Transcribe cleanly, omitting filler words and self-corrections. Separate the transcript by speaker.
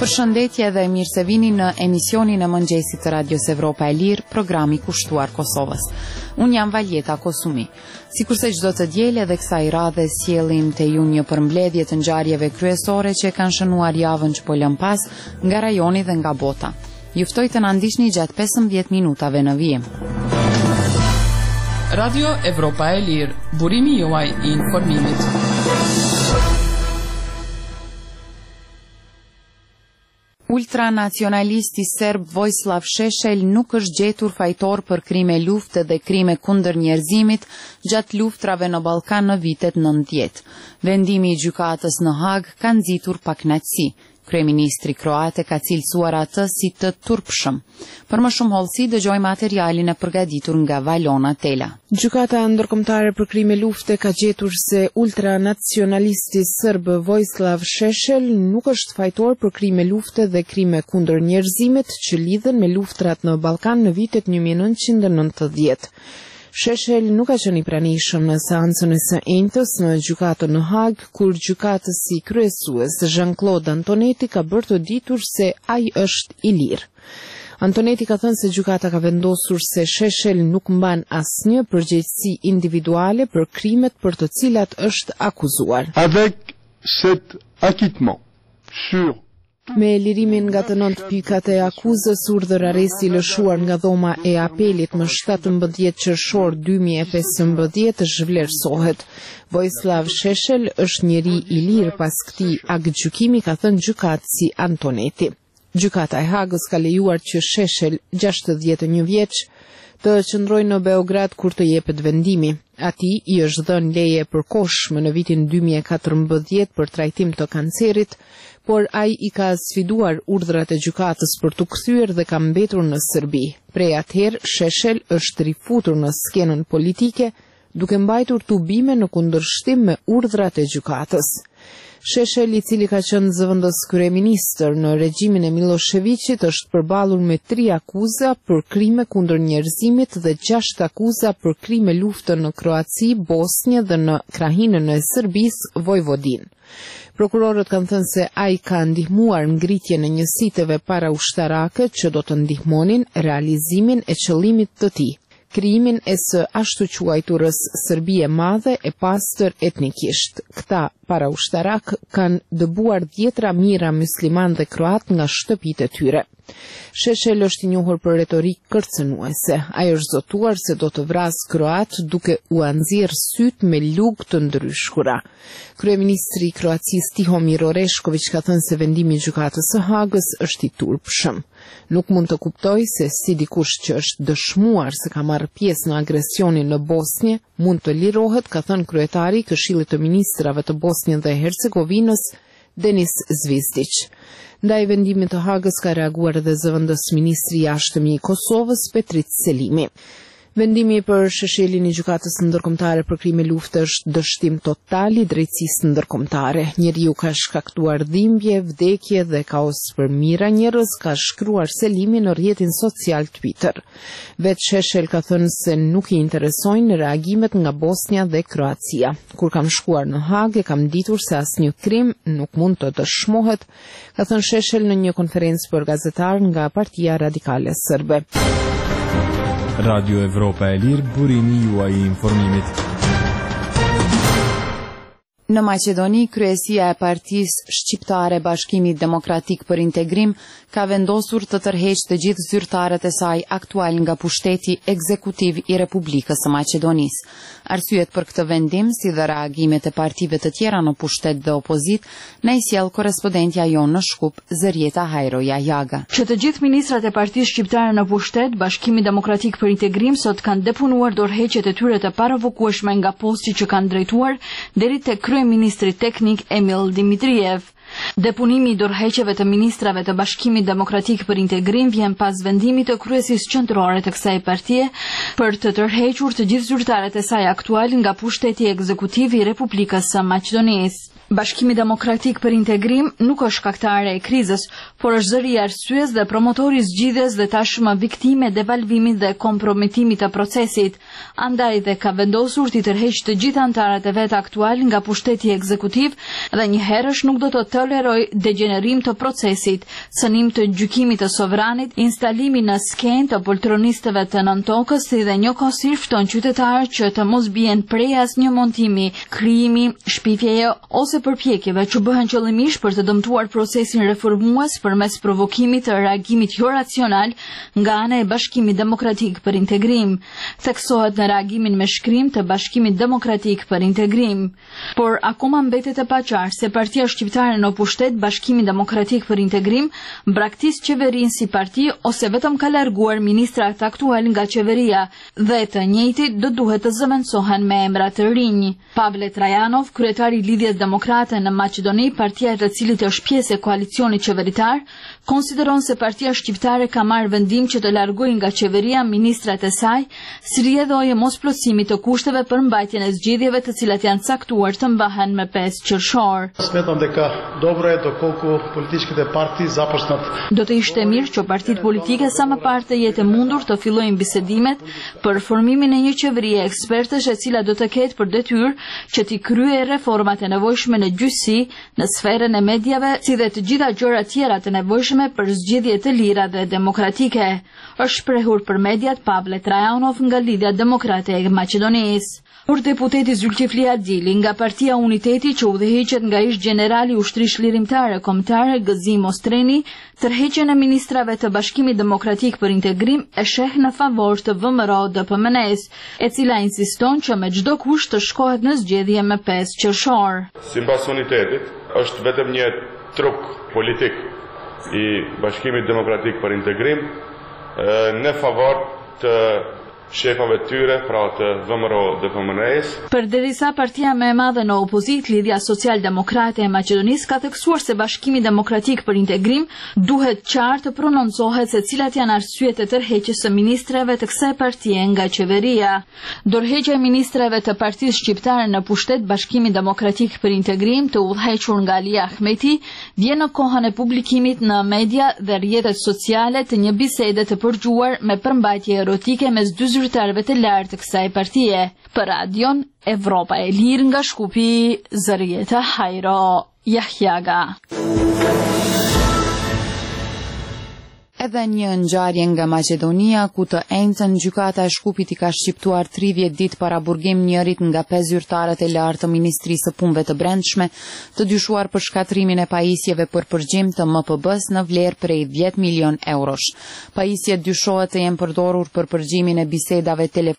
Speaker 1: Përshëndetje dhe mirë se vini në emisionin e mëngjesit të Radios Evropa e Lirë, programi kushtuar Kosovës. Unë jam Valjeta Kosumi. Sikurse çdo të diel edhe kësaj radhe sjellim te ju një përmbledhje të ngjarjeve kryesore që kanë shënuar javën që po lëm pas nga rajoni dhe nga bota. Ju ftoj të na ndiqni gjatë 15 minutave në vijim.
Speaker 2: Radio Evropa e Lirë, burimi juaj I informimit.
Speaker 1: Ultranacionalisti serb Vojislav Šešelj nuk është gjetur fajtor për krime lufte dhe krime kundër njerëzimit gjatë luftrave në Ballkan në vitet 90. Vendimi I gjykatës në Hag ka nxitur pakënaqësi. Kryeministri kroate ka cilësuar atë si të turpshëm. Për më shumë hollësi dëgjojmë materialin e përgatitur nga Valona Tela.
Speaker 3: Gjykata ndërkombëtare për krime lufte ka gjetur se ultranacionalisti serb Vojislav Šešelj nuk është fajtor për krime lufte dhe krime kundër njerëzimit që lidhen me luftrat në Ballkan në vitet 1990. Šešelj nuk ka qenë I pranishëm në seancën e së enjtës në gjykatën në Hag, kur gjykatësi kryesues Jean-Claude Antonetti ka bërë të ditur se ai është I lirë. Antonetti ka thënë se gjykata ka vendosur se Šešelj nuk mban asnjë përgjegjësi individuale për krimet për të cilat është akuzuar.
Speaker 4: Avec cet acquittement sur
Speaker 3: Me lirimin nga të 9 pykat e akuzës, urdhër arresti I lëshuar nga dhoma e apelit më 17 qershor 2015 zhvlerësohet. Vojislav Šešelj është njeri I lirë pas këtij aktgjykimi, ka thënë gjykatësi Antonetti. Gjykata e Hagës ka lejuar që Šešelj, 61 vjeç, të qëndrojë në Beograd kur të jepet vendimi. Atij I është dhënë leje përkohshme në vitin 2014 për trajtim të kancerit, por ai I ka sfiduar urdhrat e gjykatës për t'u kthyer dhe ka mbetur në Serbi. Prej atëherë, Šešelj është rifutur në skenën politike, duke mbajtur tubime në kundërshtim me urdhrat e gjykatës. Šešelj, I cili ka qenë zëvendës kryeministër në regjimin e Miloševićit, është përballur me 3 akuza për krime kundër njerëzimit dhe 6 akuza për krime lufte në Kroaci, Bosnjë dhe në krahinën e Serbisë, Vojvodin. Prokurorët kanë thënë se ai ka ndihmuar ngritjen e njësiteve paraushtarake që do të ndihmonin realizimin e qëllimit të tij. Krijimin e së ashtu quajturës Serbi e madhe e pastër etnikisht. Këta paraushtarak kanë dëbuar 10 mijëra musliman dhe kroat nga shtëpitë e tyre. Šešelj është I njohur për retorikë kërcënuese. Ai është zotuar se do të vrasë kroat duke u anxhirë syt me lugë të ndryshkura. Kryeministri I Kroacisë Tihomir Oreshković ka thënë se vendimi I gjykatës së Hagës është I turpshëm. Nuk mund të kuptoj se si dikush që është dëshmuar se ka marrë pjesë në agresionin në Bosnjë mund të lirohet, ka thënë kryetari I Këshillit të Ministrave të Bosnjës dhe Hercegovinës, Denis Zvizdić. Ndaj vendimit të Hagës ka reaguar edhe zëvendës ministri I jashtëm I Kosovës, Petrit Selimi. Vendimi për Šešeljin I gjykatës ndërkombëtare për krime lufte është dështim total I drejtësisë ndërkombëtare. Njeriu ka shkaktuar dhimbje, vdekje dhe kaos për mijëra njerëz, ka shkruar Selimi në rrjetin social Twitter. Vetë Šešelj ka thënë se nuk I interesojnë reagimet nga Bosnja dhe Kroacia. Kur kam shkuar në Hagë, kam ditur se asnjë krim nuk mund të dëshmohet, ka thënë Šešelj në një konferencë për gazetarë nga Partia Radikale Serbe.
Speaker 5: Radio Evropa e Lirë, burimi juaj I informimit.
Speaker 1: Në Maqedoni, kryesia e Partisë Shqiptare Bashkimit Demokratik për Integrim ka vendosur të tërheqë të gjithë zyrtarët e saj aktual nga pushteti ekzekutiv I Republikës së Maqedonisë. Arsyet për këtë vendim, si dhe reagimet e partive të tjera në pushtet dhe opozit, na I sjell korrespondentja jonë në Shkup, Zërieta Hajroja Jaga.
Speaker 6: Që të gjithë ministrat e Partisë Shqiptare në pushtet, Bashkimi Demokratik për Integrim sot kanë depunuar dorëheqjet e tyre të paravokueshme nga posti që kanë drejtuar deri tek kryeministri teknik Emil Dimitriev. Depunimi I dorëheqjeve të ministrave të Bashkimit Demokratik për Integrim vjen pas vendimit të kryesisë qendrore të kësaj partie për të tërhequr të gjithë zyrtarët e saj aktual nga pushteti ekzekutiv I Republikës së Maqedonisë. Bashkimi Demokratik për Integrim nuk është shkaktare e krizës, por është zëri i arsyes dhe promotori i zgjidhjes dhe tashmë viktime e devalvimit dhe kompromitimit të procesit. Andaj dhe ka vendosur t'i tërheqë të gjithë anëtarët e vet aktual nga pushteti ekzekutiv dhe njëherësh nuk do të toleroj degenerim të procesit, cënim të gjykimit të sovranit, instalimi në skenë të poltronistëve të nëntokës si dhe njëkohësisht fton qytetarët që të mos bien prej asnjë montimi, krijimi, shpifjeje ose përpjekjeve që bëhen qëllimisht për të dëmtuar procesin reformues përmes provokimit të reagimit jo racional nga ana e Bashkimit Demokratik për Integrim. Theksohet në reagimin me shkrim të Bashkimit Demokratik për Integrim. Por akoma mbetet e paqartë se Partia Shqiptare në pushtet, Bashkimi Demokratik për Integrim, braktis qeverinë si parti ose vetëm ka larguar ministrat aktual nga qeveria dhe të njëjtit do duhet të zëvendësohen me emra të rinj. Pavle Trajanov, kryetari i Lidhjes Demokrate në Maqedoni, partia e të cilit është pjesë e koalicionit qeveritar, konsideron se Partia Shqiptare ka marrë vendim që të largojë nga qeveria ministrat e saj, si rrjedhojë mosplotësimit të kushteve për mbajtjen e zgjedhjeve të cilat janë caktuar të mbahen me 5 qershor.
Speaker 7: Smetam дека добро е доколку политичките партии започнат.
Speaker 6: Do të ishte mirë që partitë politike sa më parë të jetë mundur të fillojnë bisedimet për formimin e një qeverie ekspertësh e cila do të ketë për detyrë që t'i kryejë reformat e nevojshme në gjyqësi, në sferën e mediave, si dhe të gjitha gjërat tjera të nevojshme për zgjedhje të lira dhe demokratike. Është shprehur për mediat Pavle Trajanov nga Lidhja Demokrate e Maqedonisë. Por deputeti Zylkifli Adili nga Partia Uniteti që udhëheqet nga ish generali ushtrisë lirimtare kombëtare Gëzim Ostreni, tërheqjen e ministrave të Bashkimit Demokratik për Integrim e sheh në favor të VMRO-DPMNE-s, e cila insiston që me çdo kusht të shkohet në zgjedhje me 5 qershor.
Speaker 8: Sipas unitetit, është vetëm një truk politik i Bashkimit Demokratik për Integrim në favor të shefave të tyre, pra të VMRO-DPMNE-s.
Speaker 6: Përderisa partia më e madhe në opozitë, Lidhja Social-Demokrate e Maqedonisë, ka theksuar se Bashkimi Demokratik për Integrim duhet qartë të prononcohet se cilat janë arsyet e tërheqjes së ministrave të kësaj partie nga qeveria. Dorëheqja e ministrave të Partisë Shqiptare në pushtet Bashkimi Demokratik për Integrim, të udhëhequr nga Ali Ahmeti, vjen në kohën e publikimit në media dhe rrjetet sociale të një bisede të përgjuar me përmbajtje erotike mes dy zyrtarëve të lartë të kësaj partie. Për Radion Evropa e Lirë nga Shkupi, Zërieta Hajro Jahjaga.
Speaker 1: Edhe një ngjarje nga Maqedonia, ku të enjtën gjykata e Shkupit i ka shqiptuar 30 ditë para burgim njërit nga 5 zyrtarët e lartë të Ministrisë së Punëve të Brendshme, të dyshuar për shkatrimin e pajisjeve për përgjim të MPB-s në vlerë prej 10 milion eurosh. Pajisjet dyshohet të jenë përdorur për përgjimin e bisedave